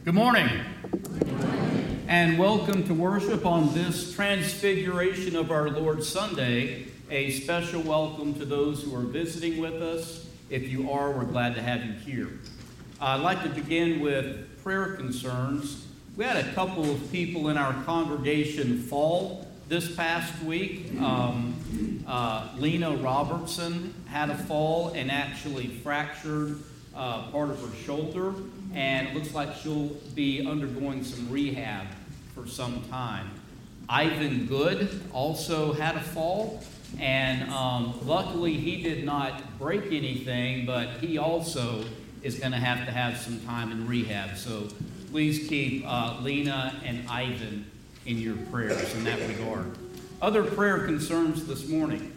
Good morning, and welcome to worship on this Transfiguration of our Lord Sunday. A special welcome to those who are visiting with us. If you are, we're glad to have you here. I'd like to begin with prayer concerns. We had a couple of people in our congregation fall this past week. Lena Robertson had a fall and actually fractured part of her shoulder, and it looks like she'll be undergoing some rehab for some time. Ivan Good also had a fall, and luckily he did not break anything, but he also is going to have some time in rehab. So please keep Lena and Ivan in your prayers in that regard. Other prayer concerns this morning?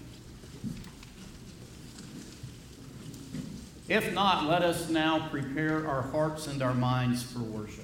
If not, let us now prepare our hearts and our minds for worship.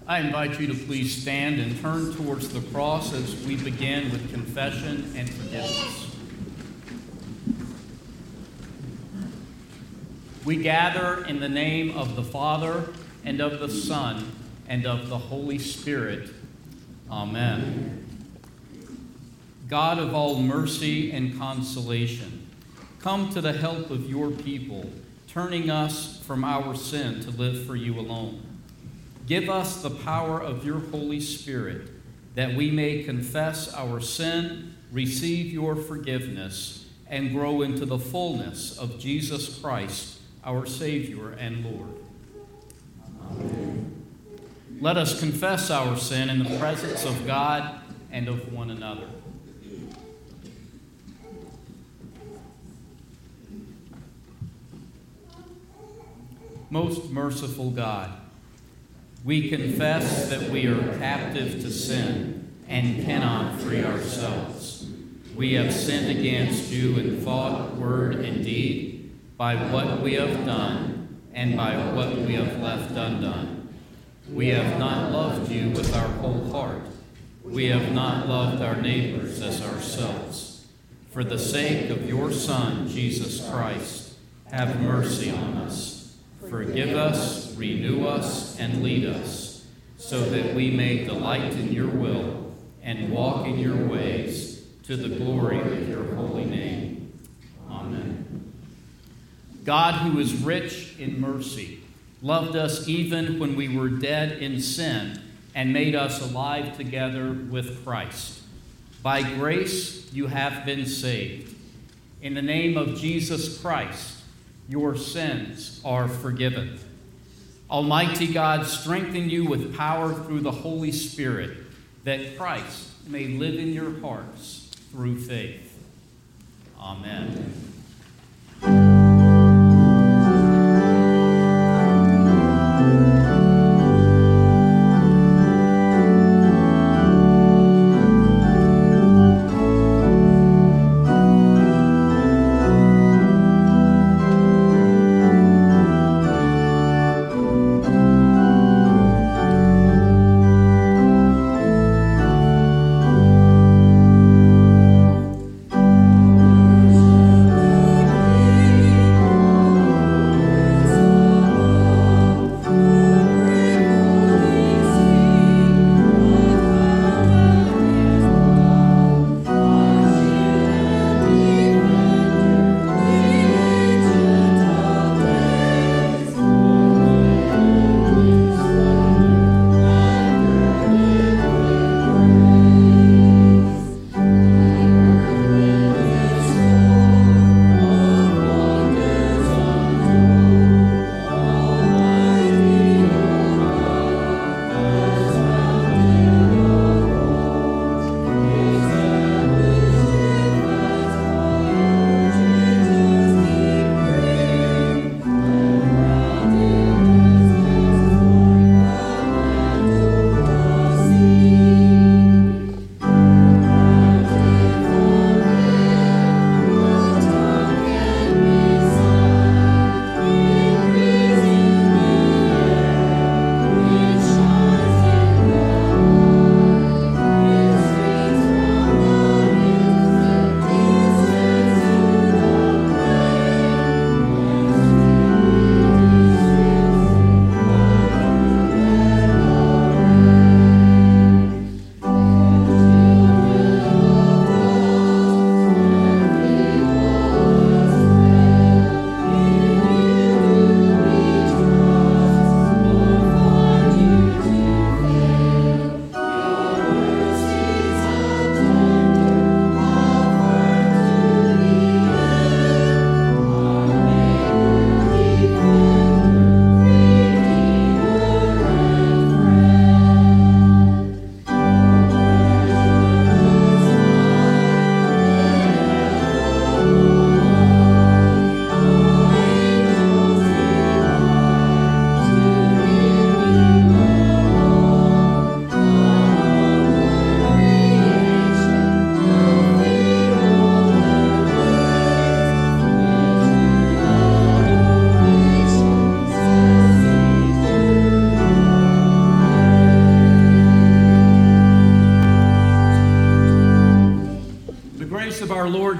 I invite you to please stand and turn towards the cross as we begin with confession and forgiveness. We gather in the name of the Father, and of the Son, and of the Holy Spirit. Amen. God of all mercy and consolation, come to the help of your people, turning us from our sin to live for you alone. Give us the power of your Holy Spirit, that we may confess our sin, receive your forgiveness, and grow into the fullness of Jesus Christ, our Savior and Lord. Amen. Let us confess our sin in the presence of God and of one another. Most merciful God, we confess that we are captive to sin and cannot free ourselves. We have sinned against you in thought, word, and deed, by what we have done and by what we have left undone. We have not loved you with our whole heart. We have not loved our neighbors as ourselves. For the sake of your Son, Jesus Christ, have mercy on us. Forgive us, renew us, and lead us, so that we may delight in your will and walk in your ways to the glory of your holy name. Amen. God, who is rich in mercy, loved us even when we were dead in sin and made us alive together with Christ. By grace you have been saved. In the name of Jesus Christ, your sins are forgiven. Almighty God, strengthen you with power through the Holy Spirit, that Christ may live in your hearts through faith. Amen.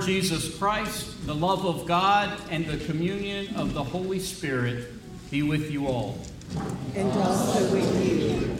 Jesus Christ, the love of God, and the communion of the Holy Spirit be with you all. And also with you.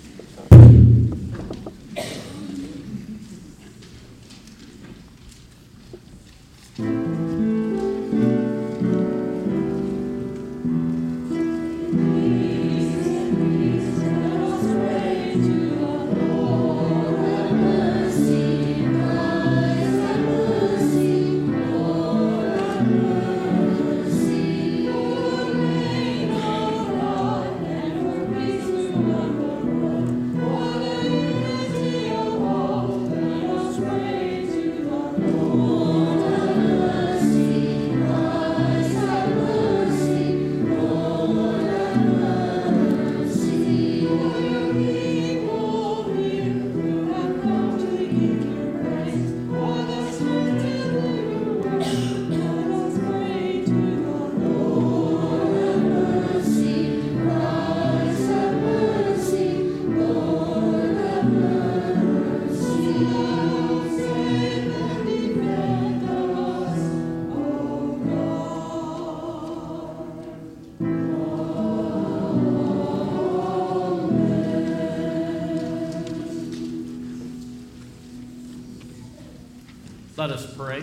Let us pray.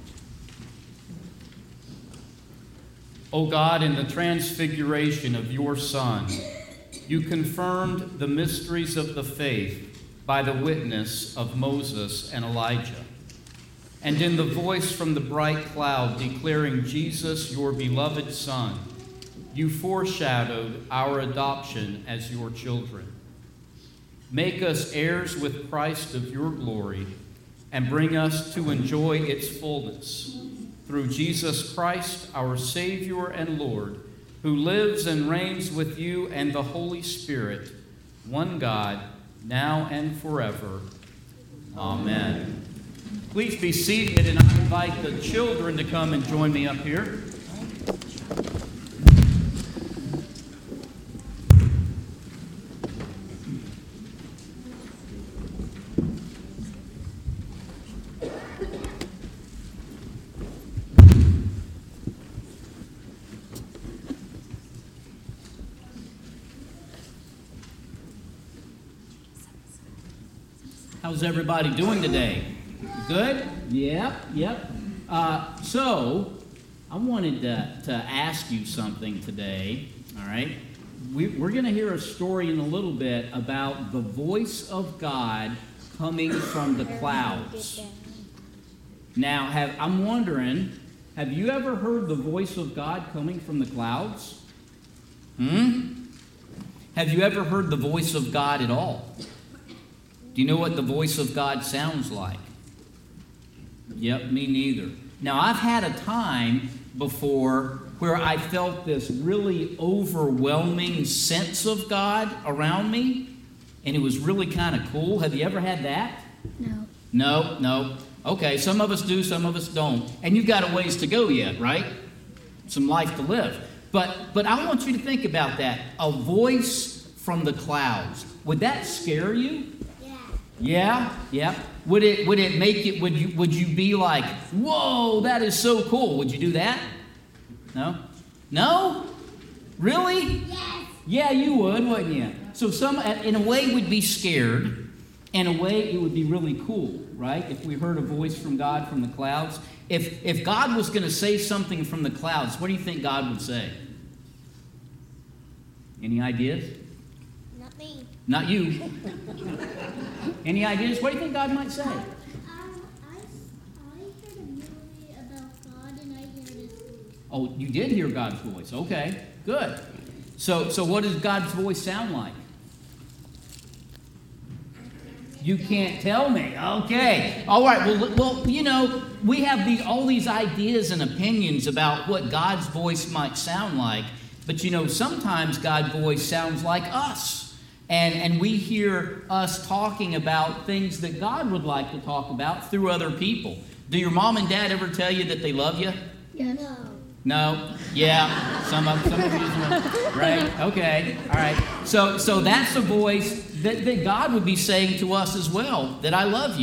O God, in the transfiguration of your Son, you confirmed the mysteries of the faith by the witness of Moses and Elijah. And in the voice from the bright cloud declaring Jesus, your beloved Son, you foreshadowed our adoption as your children. Make us heirs with Christ of your glory, and bring us to enjoy its fullness. Through Jesus Christ, our Savior and Lord, who lives and reigns with you and the Holy Spirit, one God, now and forever. Amen. Please be seated, and I invite the children to come and join me up here. How's everybody doing today? Good? Yep. So, I wanted to ask you something today, all right? We're going to hear a story in a little bit about the voice of God coming from the clouds. Now, I'm wondering, have you ever heard the voice of God coming from the clouds? Have you ever heard the voice of God at all? Do you know what the voice of God sounds like? Yep, me neither. Now, I've had a time before where I felt this really overwhelming sense of God around me, and it was really kind of cool. Have you ever had that? No. No? Okay, some of us do, some of us don't. And you've got a ways to go yet, right? Some life to live. But I want you to think about that. A voice from the clouds. Would that scare you? Yeah. Would it make it? Would you be like, whoa, that is so cool? Would you do that? No? Really? Yes. Yeah, you would, wouldn't you? So some, in a way, would be scared. In a way, it would be really cool, right? If we heard a voice from God from the clouds. If God was going to say something from the clouds, what do you think God would say? Any ideas? Not me. Not you. Any ideas? What do you think God might say? I heard a movie about God, and I heard his voice. Oh, you did hear God's voice. Okay, good. So what does God's voice sound like? You can't tell me. Okay. All right. Well, you know, we have all these ideas and opinions about what God's voice might sound like. But, you know, sometimes God's voice sounds like us. And we hear us talking about things that God would like to talk about through other people. Do your mom and dad ever tell you that they love you? Yes. No? Yeah. Some of you know. Right? Okay. All right. So that's a voice that God would be saying to us as well, that I love you.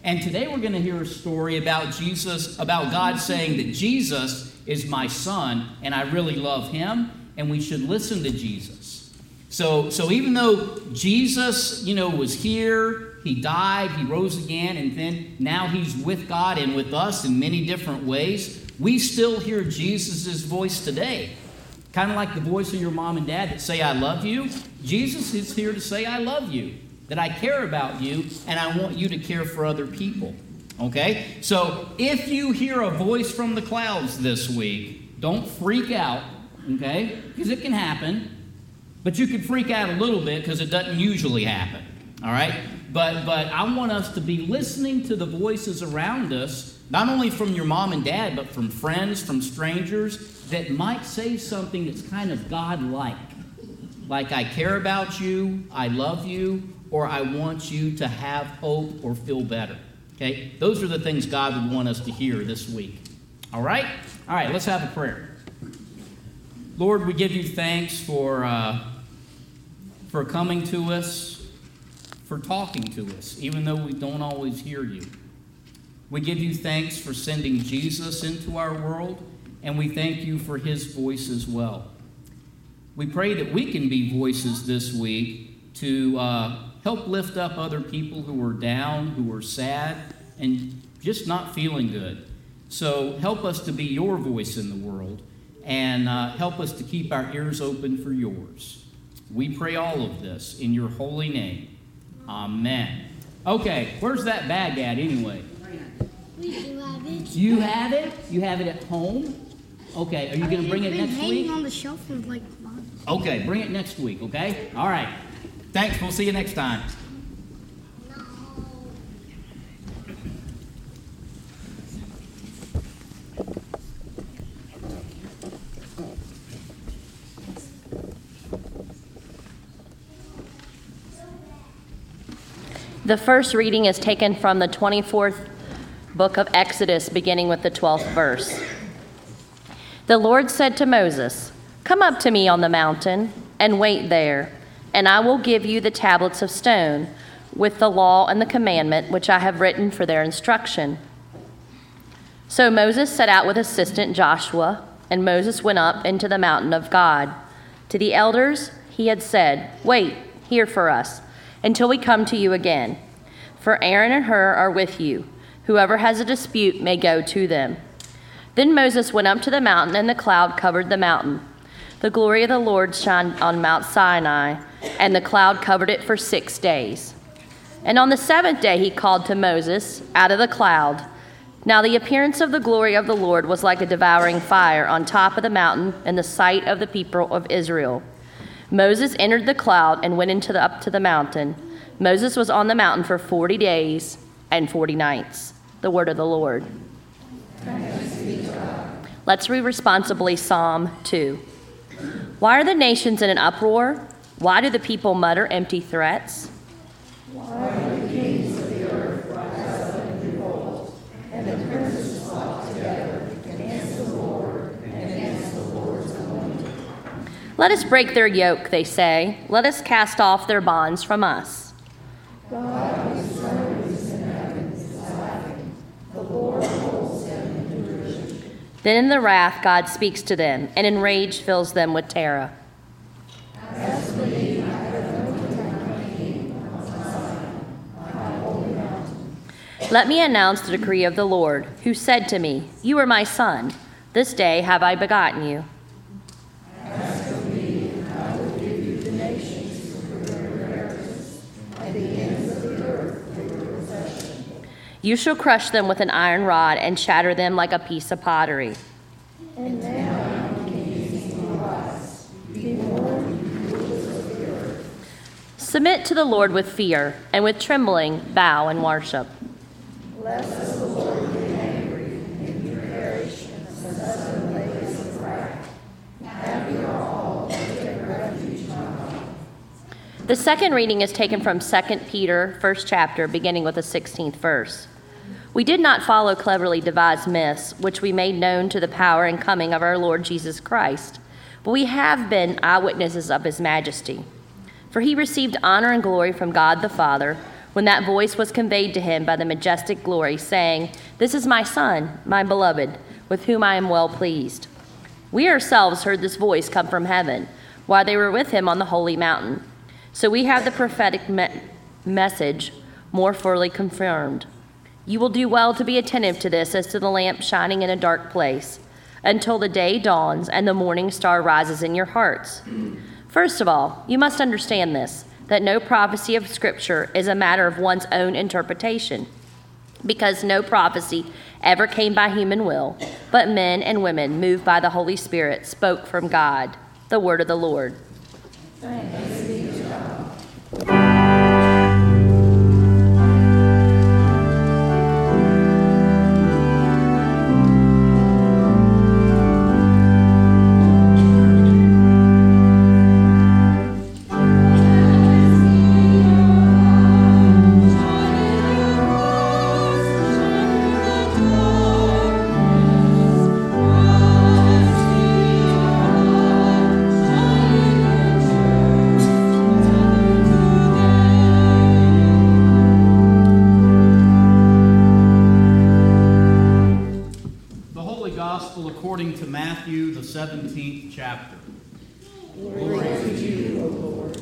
And today we're going to hear a story about Jesus, about God saying that Jesus is my son, and I really love him, and we should listen to Jesus. So even though Jesus, was here, he died, he rose again, and then now he's with God and with us in many different ways, we still hear Jesus' voice today. Kind of like the voice of your mom and dad that say, I love you. Jesus is here to say, I love you, that I care about you, and I want you to care for other people. Okay? So if you hear a voice from the clouds this week, don't freak out, okay? Because it can happen. But you can freak out a little bit because it doesn't usually happen. All right? But I want us to be listening to the voices around us, not only from your mom and dad, but from friends, from strangers, that might say something that's kind of God-like. Like, I care about you, I love you, or I want you to have hope or feel better. Okay? Those are the things God would want us to hear this week. All right? All right, let's have a prayer. Lord, we give you thanks for coming to us, for talking to us, even though we don't always hear you. We give you thanks for sending Jesus into our world, and we thank you for his voice as well. We pray that we can be voices this week to help lift up other people who are down, who are sad, and just not feeling good. So help us to be your voice in the world, and help us to keep our ears open for yours. We pray all of this in your holy name. Amen. Okay, where's that bag at anyway? We do have it. You have it? You have it at home? Okay, are you going to bring it next week? Hanging on the shelf for like months. Okay, bring it next week, okay? All right. Thanks, we'll see you next time. No. The first reading is taken from the 24th book of Exodus, beginning with the 12th verse. The Lord said to Moses, "Come up to me on the mountain and wait there, and I will give you the tablets of stone with the law and the commandment which I have written for their instruction." So Moses set out with assistant Joshua, and Moses went up into the mountain of God. To the elders he had said, "Wait here for us until we come to you again. For Aaron and Hur are with you. Whoever has a dispute may go to them." Then Moses went up to the mountain, and the cloud covered the mountain. The glory of the Lord shined on Mount Sinai, and the cloud covered it for 6 days. And on the 7th day he called to Moses out of the cloud. Now the appearance of the glory of the Lord was like a devouring fire on top of the mountain in the sight of the people of Israel. Moses entered the cloud and went up to the mountain. Moses was on the mountain for 40 days and 40 nights. The word of the Lord. Let's read responsibly Psalm 2. Why are the nations in an uproar? Why do the people mutter empty threats? Why do the kings of the earth rise up in revolt, and the princes flock together against the Lord and against the Lord's anointed? Let us break their yoke, they say. Let us cast off their bonds from us. God whose throne is in heaven is laughing. The Lord holds them in derision. Then in the wrath God speaks to them, and in rage fills them with terror. As for me, I have anointed my king on Zion, my holy mountain. Let me announce the decree of the Lord, who said to me, "You are my son. This day have I begotten you." As for me, I will give you the nations for your inheritance, and the ends of the earth for your possession. You shall crush them with an iron rod and shatter them like a piece of pottery. And now, kings and wise, be warned, you rulers of the earth. Submit to the Lord with fear, and with trembling bow and worship. Lest the Lord be angry, and you perish in the sudden blaze of wrath. Happy are all who take refuge in God. The second reading is taken from 2 Peter, 1st chapter, beginning with the 16th verse. We did not follow cleverly devised myths, which we made known to the power and coming of our Lord Jesus Christ, but we have been eyewitnesses of his majesty. For he received honor and glory from God the Father, when that voice was conveyed to him by the majestic glory, saying, "This is my Son, my beloved, with whom I am well pleased." We ourselves heard this voice come from heaven while they were with him on the holy mountain. So we have the prophetic message more fully confirmed. You will do well to be attentive to this as to the lamp shining in a dark place, until the day dawns and the morning star rises in your hearts. First of all, you must understand this, that no prophecy of Scripture is a matter of one's own interpretation, because no prophecy ever came by human will, but men and women moved by the Holy Spirit spoke from God. The word of the Lord. Thanks be to God. According to Matthew, the 17th chapter. Glory to you, O Lord.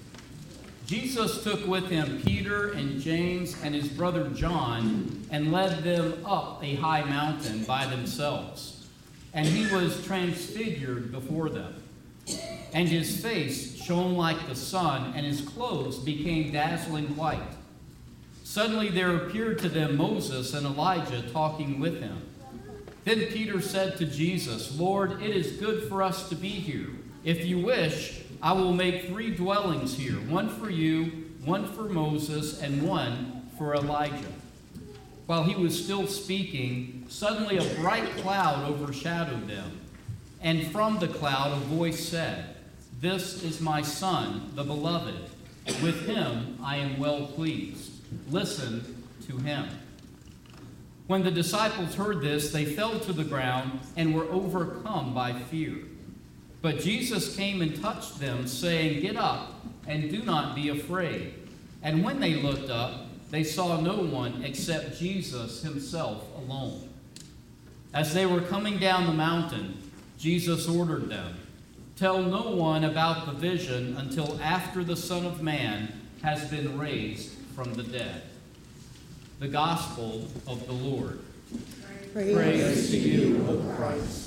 Jesus took with him Peter and James and his brother John and led them up a high mountain by themselves. And he was transfigured before them. And his face shone like the sun, and his clothes became dazzling white. Suddenly there appeared to them Moses and Elijah talking with him. Then Peter said to Jesus, "Lord, it is good for us to be here. If you wish, I will make 3 dwellings here, one for you, one for Moses, and one for Elijah." While he was still speaking, suddenly a bright cloud overshadowed them. And from the cloud a voice said, "This is my Son, the beloved. With him I am well pleased. Listen to him." When the disciples heard this, they fell to the ground and were overcome by fear. But Jesus came and touched them, saying, "Get up and do not be afraid." And when they looked up, they saw no one except Jesus himself alone. As they were coming down the mountain, Jesus ordered them, "Tell no one about the vision until after the Son of Man has been raised from the dead." The Gospel of the Lord. Praise to you, O Christ.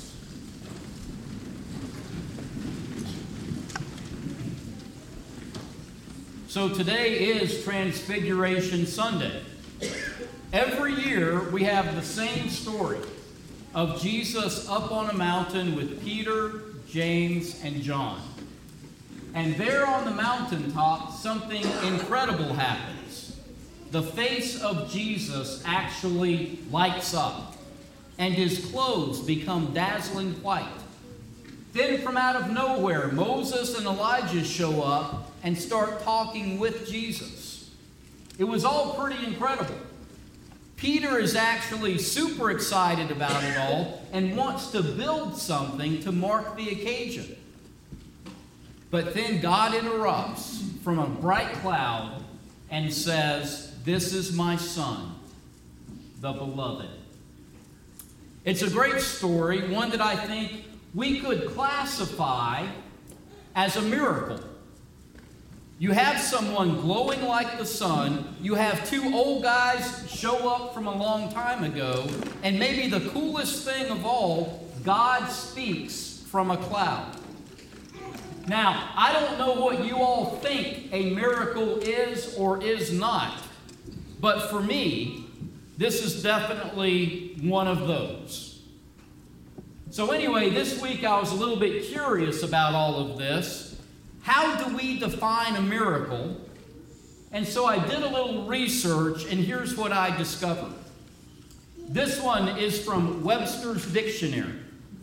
So today is Transfiguration Sunday. Every year we have the same story of Jesus up on a mountain with Peter, James, and John. And there on the mountaintop, something incredible happens. The face of Jesus actually lights up, and his clothes become dazzling white. Then from out of nowhere, Moses and Elijah show up and start talking with Jesus. It was all pretty incredible. Peter is actually super excited about it all and wants to build something to mark the occasion. But then God interrupts from a bright cloud and says, "This is my Son, the beloved." It's a great story, one that I think we could classify as a miracle. You have someone glowing like the sun, you have 2 old guys show up from a long time ago, and maybe the coolest thing of all, God speaks from a cloud. Now, I don't know what you all think a miracle is or is not. But for me, this is definitely one of those. So anyway, this week I was a little bit curious about all of this. How do we define a miracle? And so I did a little research, and here's what I discovered. This one is from Webster's Dictionary.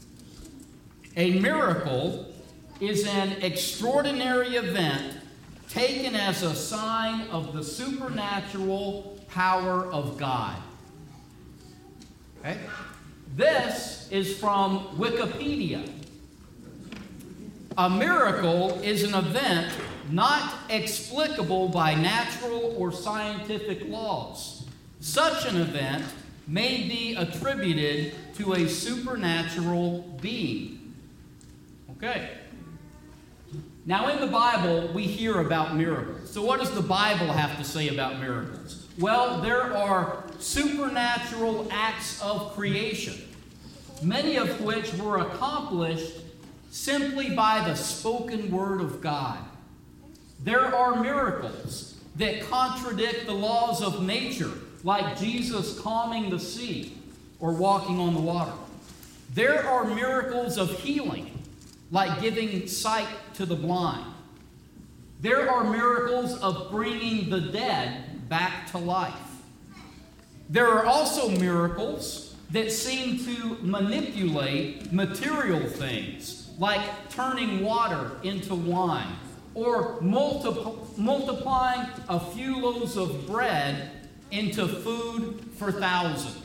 A miracle is an extraordinary event taken as a sign of the supernatural power of God. Okay? This is from Wikipedia. A miracle is an event not explicable by natural or scientific laws. Such an event may be attributed to a supernatural being. Okay. Now, in the Bible, we hear about miracles. So what does the Bible have to say about miracles? Well, there are supernatural acts of creation, many of which were accomplished simply by the spoken word of God. There are miracles that contradict the laws of nature, like Jesus calming the sea or walking on the water. There are miracles of healing, like giving sight to the blind. There are miracles of bringing the dead back to life. There are also miracles that seem to manipulate material things, like turning water into wine, or multiplying a few loaves of bread into food for thousands.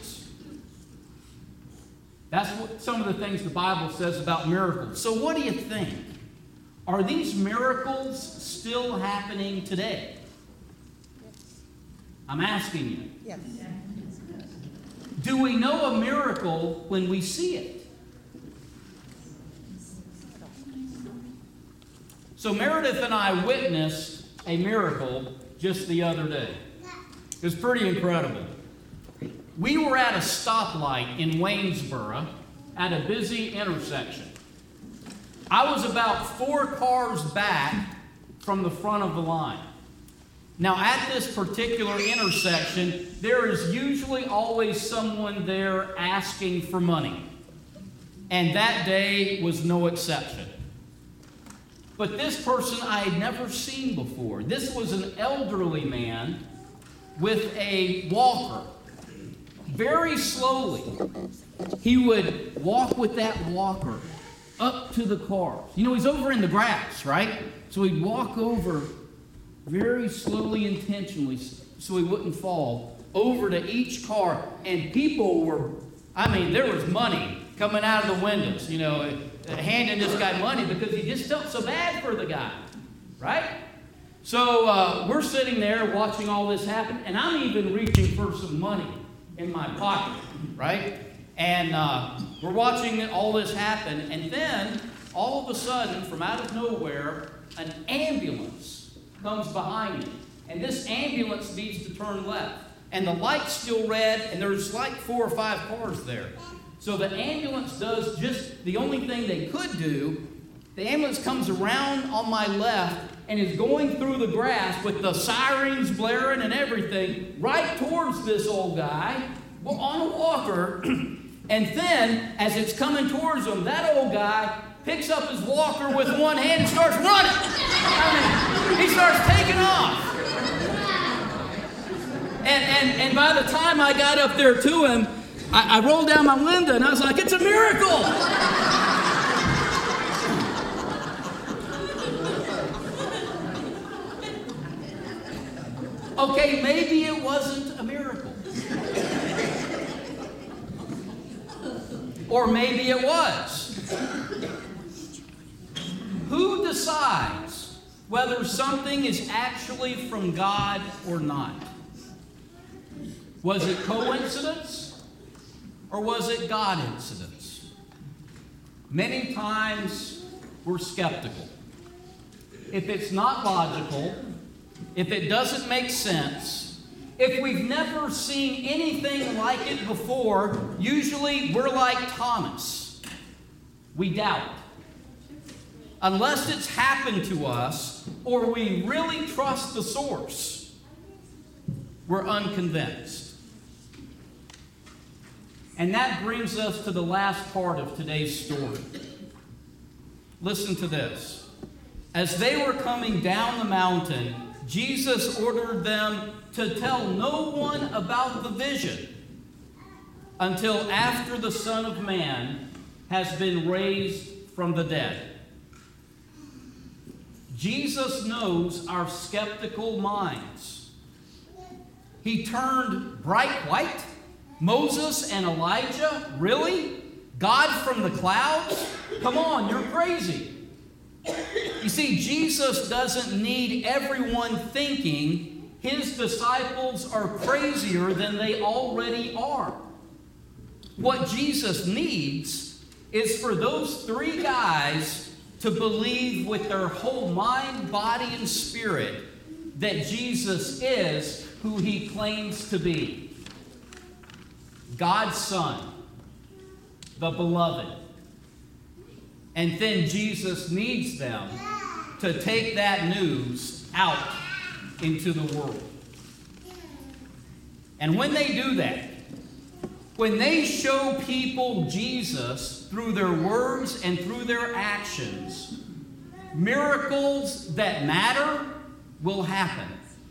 That's what some of the things the Bible says about miracles. So what do you think? Are these miracles still happening today? I'm asking you. Yes. Do we know a miracle when we see it? So Meredith and I witnessed a miracle just the other day. It was pretty incredible. We were at a stoplight in Waynesboro at a busy intersection. I was about 4 cars back from the front of the line. Now, at this particular intersection, there is usually always someone there asking for money. And that day was no exception. But this person I had never seen before. This was an elderly man with a walker. Very slowly, he would walk with that walker up to the cars. You know, he's over in the grass, right? So he'd walk over very slowly, intentionally, so he wouldn't fall, over to each car. And people were, there was money coming out of the windows, handing this guy money because he just felt so bad for the guy, right? So we're sitting there watching all this happen, and I'm even reaching for some money in my pocket, right? And we're watching all this happen, and then all of a sudden, from out of nowhere, an ambulance comes behind me. And this ambulance needs to turn left. And the light's still red, and there's like 4 or 5 cars there. So the ambulance does just the only thing they could do. The ambulance comes around on my left and is going through the grass with the sirens blaring and everything right towards this old guy on a walker. And then, as it's coming towards him, that old guy picks up his walker with one hand and starts running. He starts taking off. And by the time I got up there to him, I rolled down my window and I was like, it's a miracle! Okay, maybe it wasn't a miracle. Or maybe it was. Who decides whether something is actually from God or not? Was it coincidence or was it God incidence? Many times we're skeptical. If it's not logical, if it doesn't make sense, if we've never seen anything like it before, usually we're like Thomas. We doubt. Unless it's happened to us or we really trust the source, we're unconvinced. And that brings us to the last part of today's story. Listen to this. As they were coming down the mountain, Jesus ordered them to tell no one about the vision until after the Son of Man has been raised from the dead. Jesus knows our skeptical minds. He turned bright white. Moses and Elijah? Really? God from the clouds? Come on, you're crazy. You see, Jesus doesn't need everyone thinking his disciples are crazier than they already are. What Jesus needs is for those three guys to believe with their whole mind, body, and spirit that Jesus is who he claims to be. God's Son, the Beloved. And then Jesus needs them to take that news out into the world. And when they do that, when they show people Jesus through their words and through their actions, miracles that matter will happen.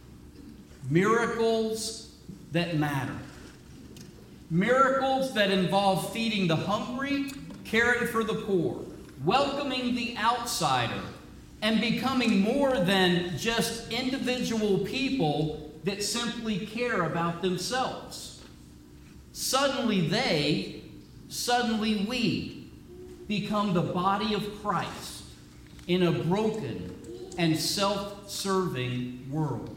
Miracles that matter. Miracles that involve feeding the hungry, caring for the poor, welcoming the outsider, and becoming more than just individual people that simply care about themselves. Suddenly we become the body of Christ in a broken and self-serving world.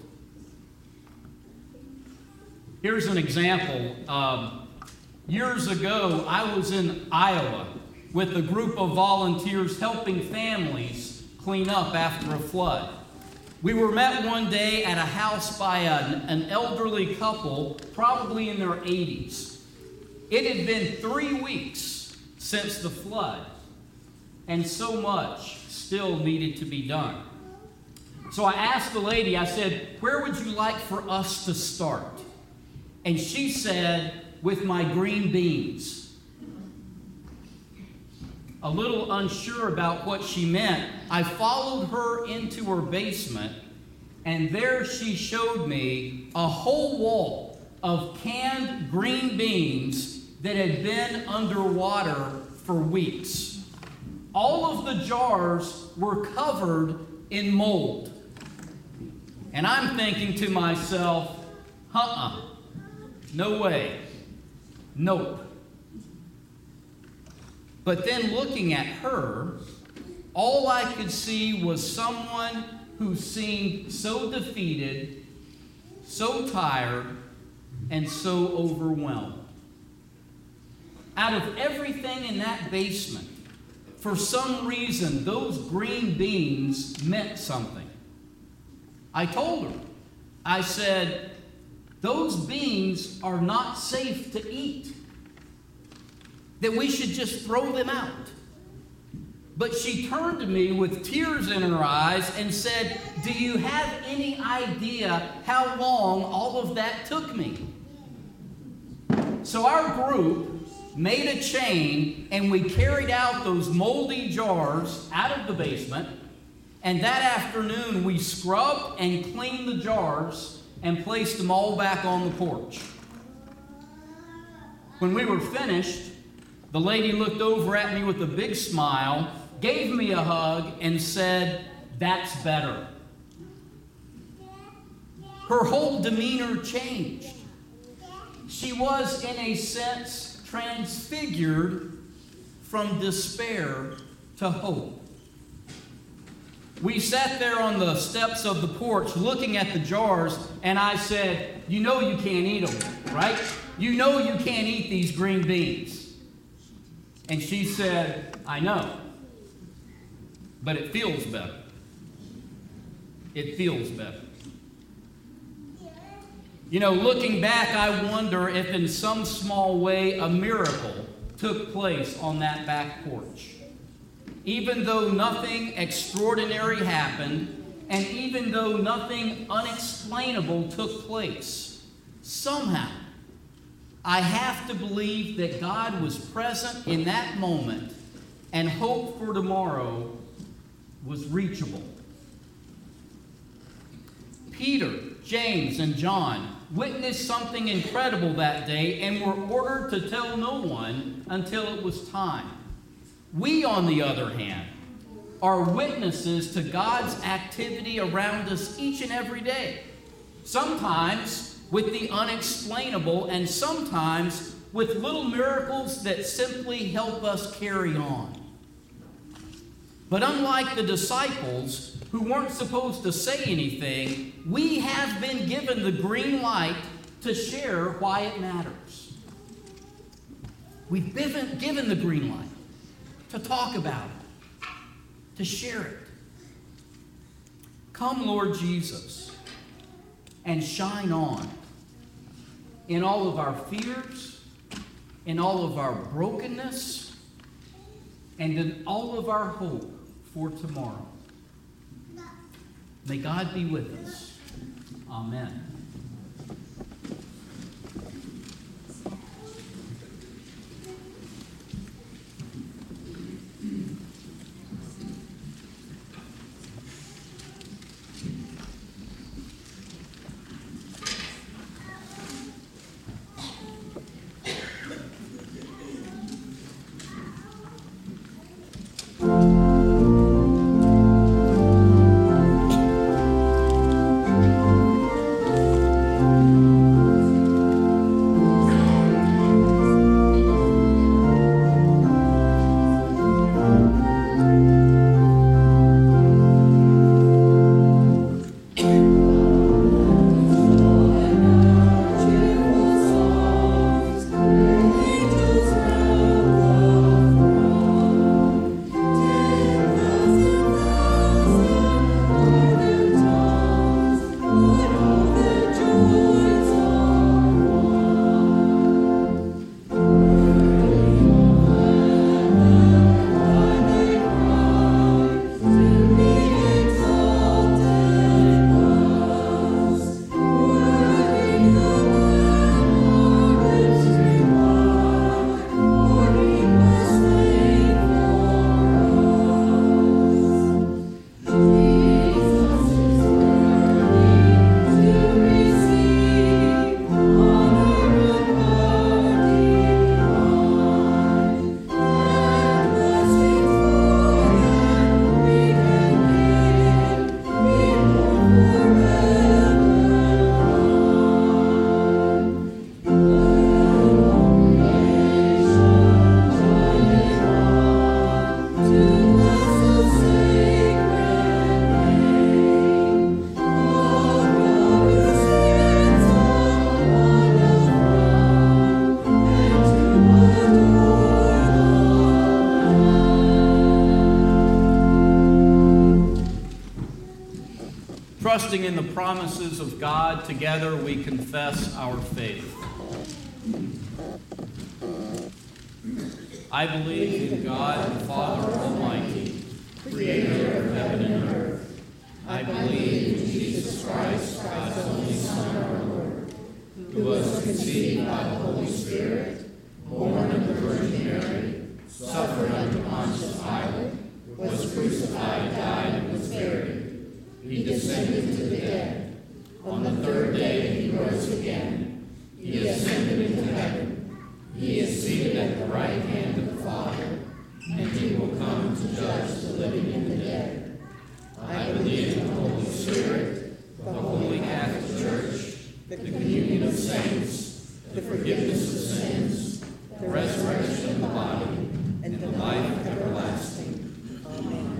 Here's an example. Years ago, I was in Iowa with a group of volunteers helping families clean up after a flood. We were met one day at a house by an elderly couple, probably in their 80s. It had been 3 weeks since the flood, and so much still needed to be done. So I asked the lady, I said, "Where would you like for us to start?" And she said, "With my green beans." A little unsure about what she meant, I followed her into her basement, and there she showed me a whole wall of canned green beans that had been underwater for weeks. All of the jars were covered in mold. And I'm thinking to myself, no way. Nope. But then looking at her, all I could see was someone who seemed so defeated, so tired, and so overwhelmed. Out of everything in that basement, for some reason, those green beans meant something. I told her, I said, "Those beans are not safe to eat, that we should just throw them out." But she turned to me with tears in her eyes and said, "Do you have any idea how long all of that took me?" So our group made a chain, and we carried out those moldy jars out of the basement. And that afternoon, we scrubbed and cleaned the jars and placed them all back on the porch. When we were finished, the lady looked over at me with a big smile, gave me a hug, and said, "That's better." Her whole demeanor changed. She was, in a sense, transfigured from despair to hope. We sat there on the steps of the porch looking at the jars, and I said, "You know you can't eat them, right? You know you can't eat these green beans." And she said, "I know, but it feels better. It feels better." You know, looking back, I wonder if in some small way a miracle took place on that back porch. Even though nothing extraordinary happened, and even though nothing unexplainable took place, somehow I have to believe that God was present in that moment, and hope for tomorrow was reachable. Peter, James, and John witnessed something incredible that day and were ordered to tell no one until it was time. We, on the other hand, are witnesses to God's activity around us each and every day. Sometimes with the unexplainable, and sometimes with little miracles that simply help us carry on. But unlike the disciples, who weren't supposed to say anything, we have been given the green light to share why it matters. We've been given the green light to talk about it, to share it. Come, Lord Jesus, and shine on in all of our fears, in all of our brokenness, and in all of our hope for tomorrow. May God be with us. Amen. Trusting in the promises of God, together we confess our faith. I believe in God, the Father Almighty, creator of heaven and earth. I believe in Jesus Christ, God's only Son, our Lord, who was conceived by the Holy Spirit, born of the Virgin Mary, suffered under Pontius Pilate, was crucified, died, and was buried. He descended to the dead. On the third day he rose again. He ascended into heaven. He is seated at the right hand of the Father, and he will come to judge the living and the dead. I believe in the Holy Spirit, the Holy Catholic Church, the communion of saints, the forgiveness of sins, the resurrection of the body, and the life everlasting. Amen.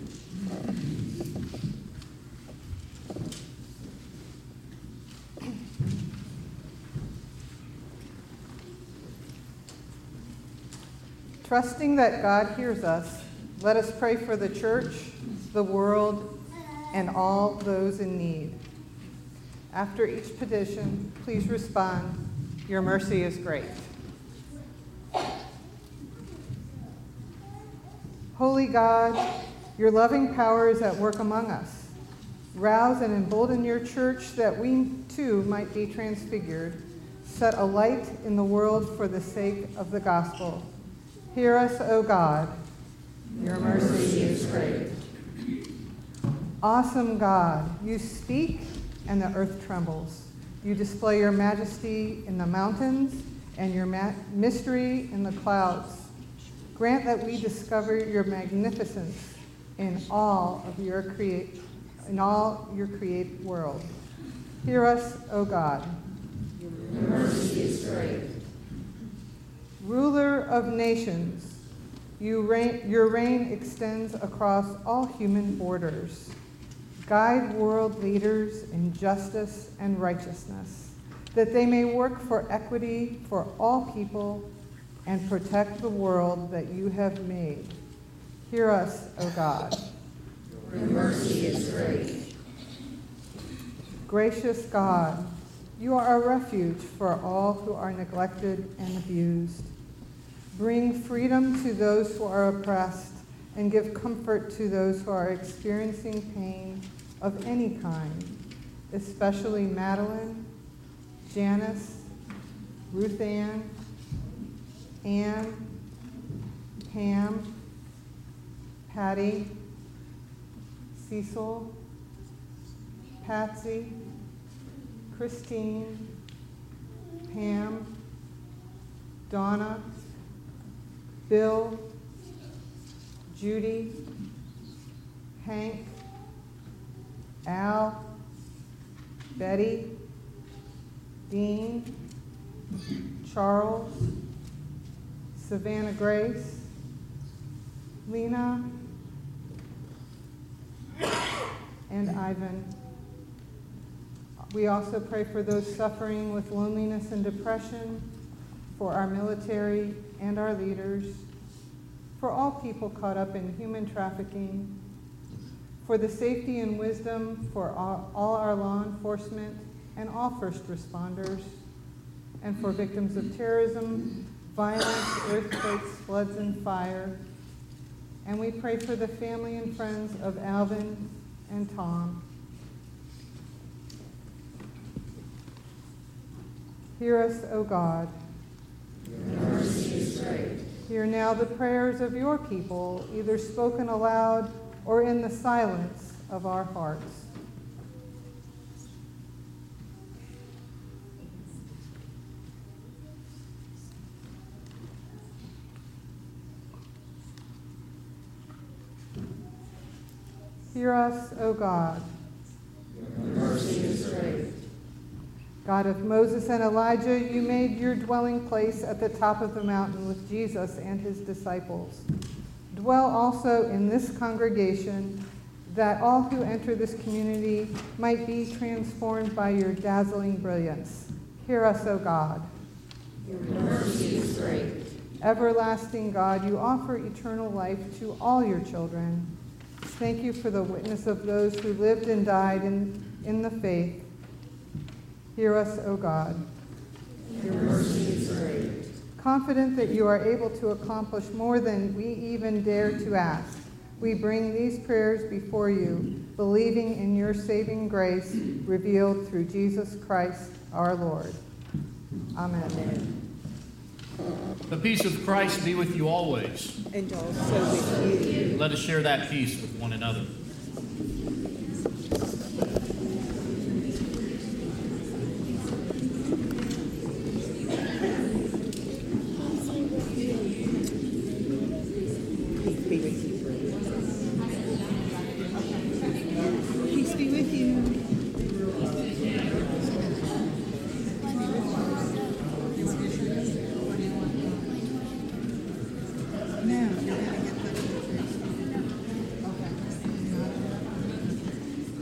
Trusting that God hears us, let us pray for the church, the world, and all those in need. After each petition, please respond, "Your mercy is great." Holy God, your loving power is at work among us. Rouse and embolden your church that we too might be transfigured. Set a light in the world for the sake of the gospel. Hear us, O God. Your mercy is great. Awesome God, you speak and the earth trembles. You display your majesty in the mountains and your mystery in the clouds. Grant that we discover your magnificence in all your created world. Hear us, O God. Your mercy is great. Ruler of nations, Your reign extends across all human borders. Guide world leaders in justice and righteousness, that they may work for equity for all people and protect the world that you have made. Hear us, O God. Your mercy is great. Gracious God, you are a refuge for all who are neglected and abused. Bring freedom to those who are oppressed and give comfort to those who are experiencing pain of any kind, especially Madeline, Janice, Ruth Ann, Pam, Patty, Cecil, Patsy, Christine, Pam, Donna, Bill, Judy, Hank, Al, Betty, Dean, Charles, Savannah Grace, Lena, and Ivan. We also pray for those suffering with loneliness and depression, for our military and our leaders, for all people caught up in human trafficking, for the safety and wisdom for all our law enforcement and all first responders, and for victims of terrorism, violence, earthquakes, floods, and fire. And we pray for the family and friends of Alvin and Tom. Hear us, O God. Your mercy is great. Hear now the prayers of your people, either spoken aloud or in the silence of our hearts. Hear us, O God. Your mercy is great. God of Moses and Elijah, you made your dwelling place at the top of the mountain with Jesus and his disciples. Dwell also in this congregation, that all who enter this community might be transformed by your dazzling brilliance. Hear us, O God. Your mercy is great. Everlasting God, you offer eternal life to all your children. Thank you for the witness of those who lived and died in the faith. Hear us, O God. Your mercy is great. Confident that you are able to accomplish more than we even dare to ask, we bring these prayers before you, believing in your saving grace revealed through Jesus Christ our Lord. Amen. The peace of Christ be with you always. And also with you. Let us share that peace with one another. Peace be with you. Now, you're going to get the... Okay.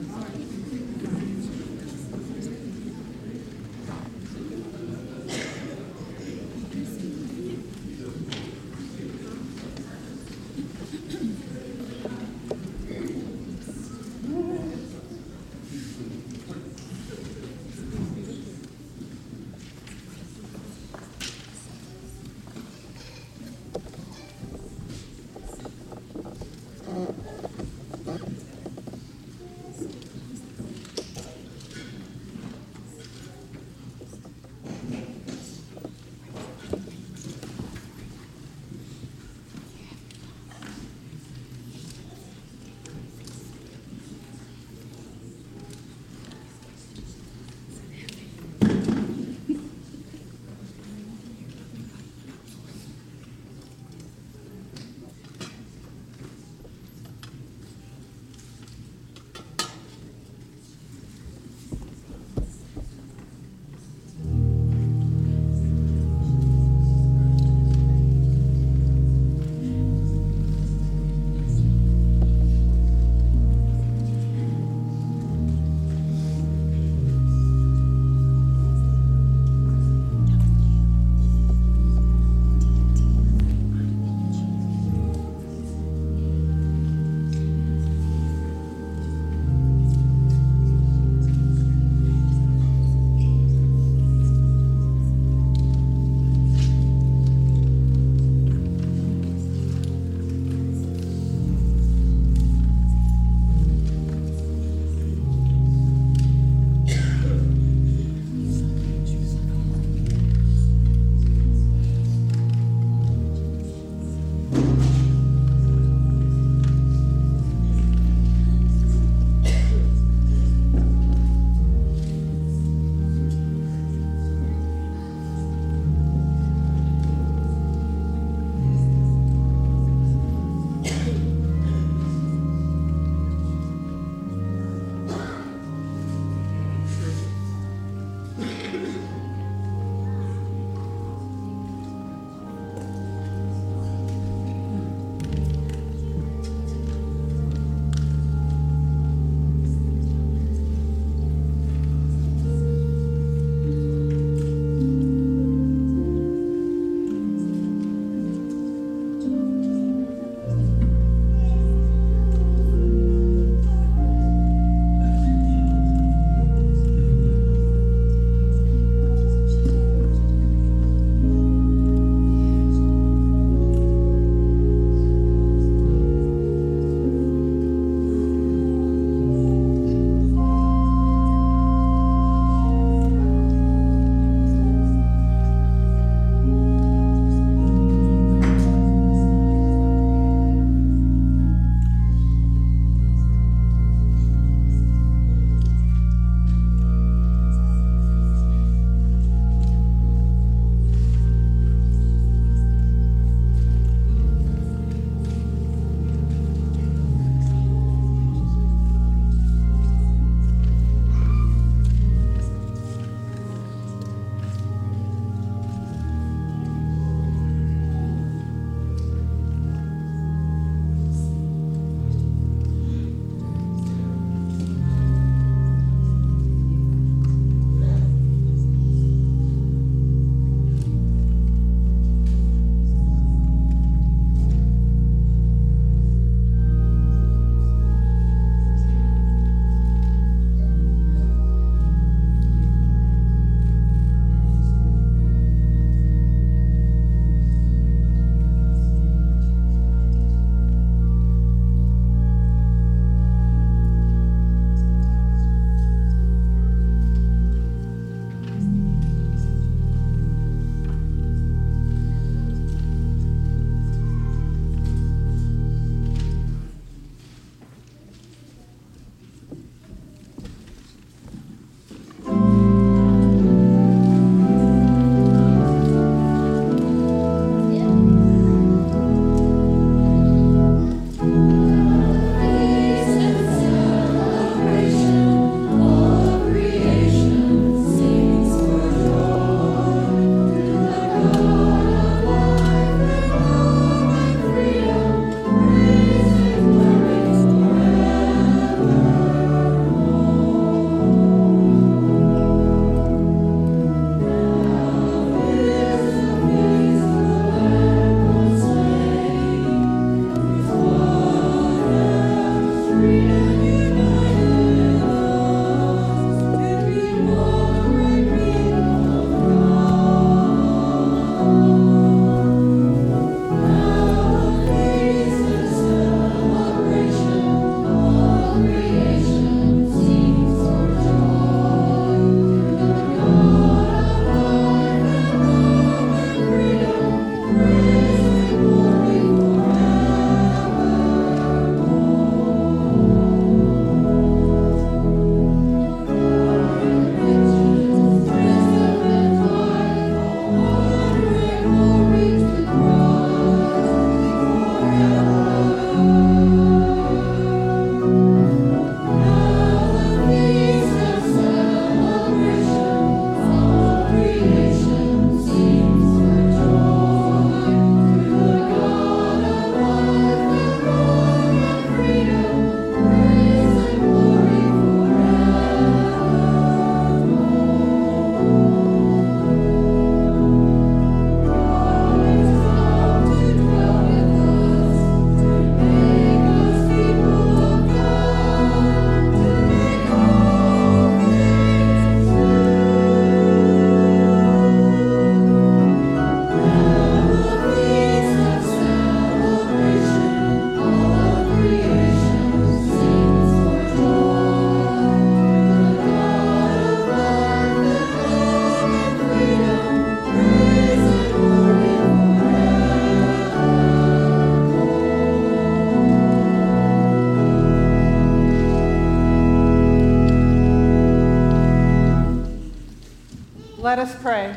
Let us pray.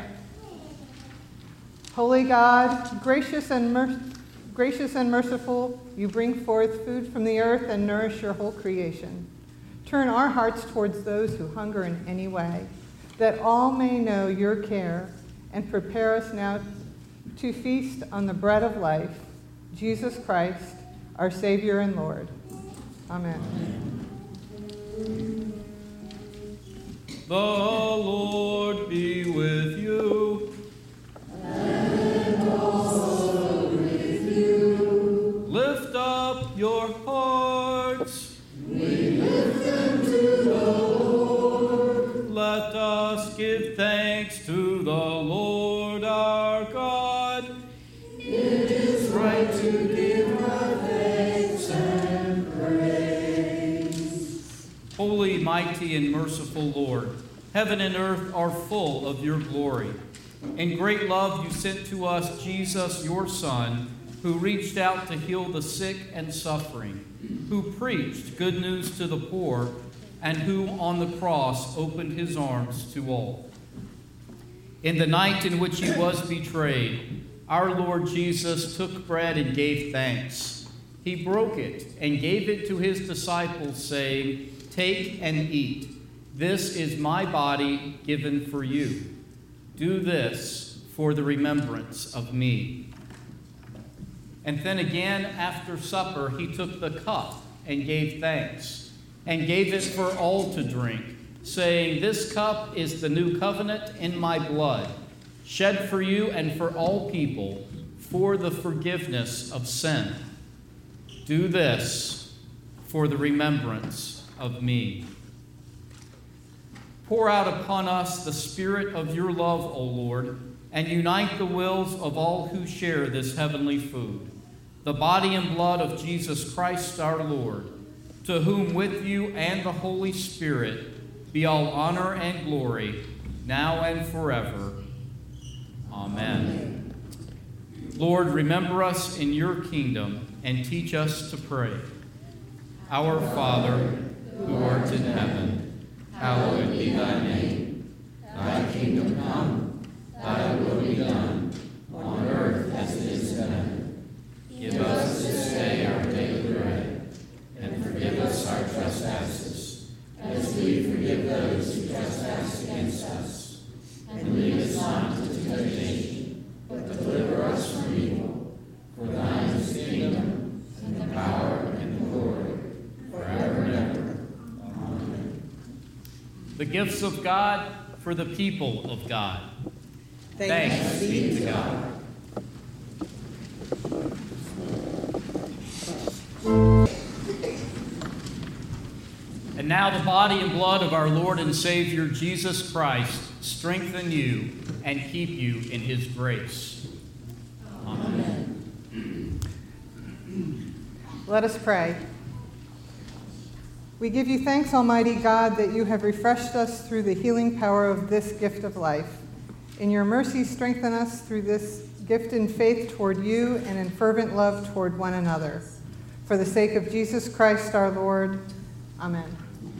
Holy God, gracious and merciful, you bring forth food from the earth and nourish your whole creation. Turn our hearts towards those who hunger in any way, that all may know your care, and prepare us now to feast on the bread of life, Jesus Christ, our Savior and Lord. Amen. The Lord be with you. And also with you. Lift up your hearts. We lift them to the Lord. Let us give thanks to the Lord our God. It is right to give our thanks and praise. Holy, mighty, and merciful Lord, heaven and earth are full of your glory. In great love you sent to us Jesus, your Son, who reached out to heal the sick and suffering, who preached good news to the poor, and who on the cross opened his arms to all. In the night in which he was betrayed, our Lord Jesus took bread and gave thanks. He broke it and gave it to his disciples, saying, "Take and eat. This is my body given for you. Do this for the remembrance of me." And then again, after supper, he took the cup and gave thanks, and gave it for all to drink, saying, "This cup is the new covenant in my blood, shed for you and for all people, for the forgiveness of sin. Do this for the remembrance of me." Pour out upon us the spirit of your love, O Lord, and unite the wills of all who share this heavenly food, the body and blood of Jesus Christ our Lord, to whom with you and the Holy Spirit be all honor and glory, now and forever. Amen. Lord, remember us in your kingdom and teach us to pray. Our Father, who art in heaven, hallowed be thy name. Thy kingdom come, thy will be done, on earth as it is in heaven. Give us this day our daily bread, and forgive us our trespasses, as we forgive those who trespass against us. And lead us not into temptation, but deliver us from evil. For thine is the kingdom, and the power, and the glory, forever and ever. Amen. The gifts of God for the people of God. Thanks be to God. And now the body and blood of our Lord and Savior Jesus Christ strengthen you and keep you in his grace. Amen. Let us pray. We give you thanks, Almighty God, that you have refreshed us through the healing power of this gift of life. In your mercy, strengthen us through this gift in faith toward you and in fervent love toward one another. For the sake of Jesus Christ our Lord. Amen.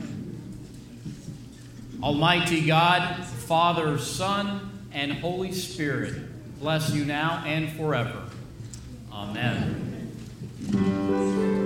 Almighty God, Father, Son, and Holy Spirit, bless you now and forever. Amen.